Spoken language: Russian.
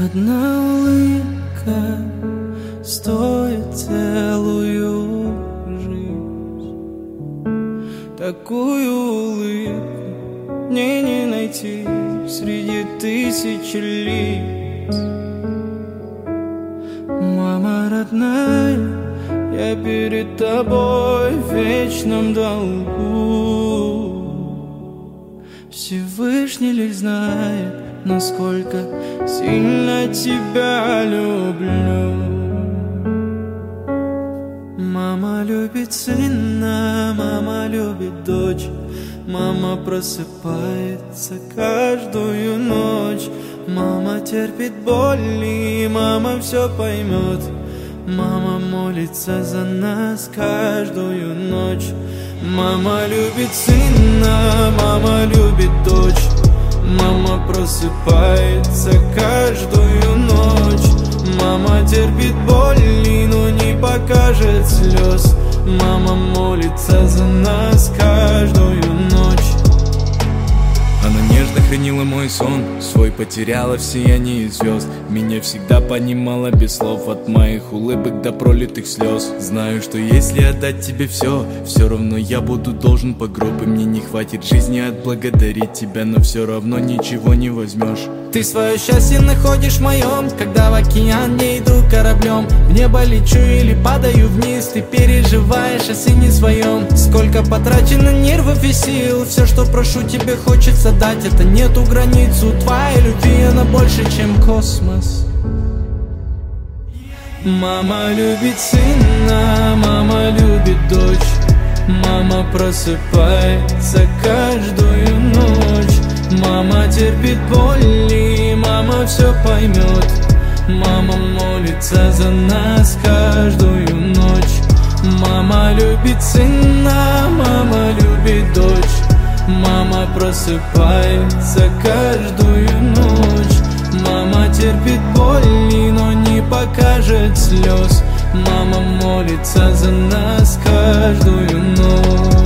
Одна улыбка стоит целую жизнь. Такую улыбку мне не найти среди тысячи лиц. Мама родная, я перед тобой в вечном долгу. Всевышний лишь знает, насколько сильно тебя люблю. Мама любит сына, мама любит дочь. Мама просыпается каждую ночь. Мама терпит боли, мама все поймет. Мама молится за нас каждую ночь. Мама любит сына, мама любит дочь. Мама просыпается каждую ночь. Мама терпит боли, но не покажет слез. Мама молится за нас каждую ночь. Она нежно хранила мой сон, свой потеряла в сиянии звезд. Меня всегда понимала без слов, от моих улыбок до пролитых слез. Знаю, что если отдать тебе все равно я буду должен по гроб. И мне не хватит жизни отблагодарить тебя, но все равно ничего не возьмешь. Ты свое счастье находишь в моем, когда в океан не иду кораблем. В небо лечу или падаю вниз, ты переживаешь о сыне своем. Сколько потрачено нервов и сил, все, что прошу, тебе хочется дать. Это нету границ у твоей любви, она больше, чем космос. Мама любит сына, мама любит дочь. Мама просыпается каждую ночь. Мама терпит боли, мама все поймет. Мама молится за нас каждую ночь. Мама любит сына, мама любит дочь. Мама просыпается каждую ночь. Мама терпит боли, но не покажет слез. Мама молится за нас каждую ночь.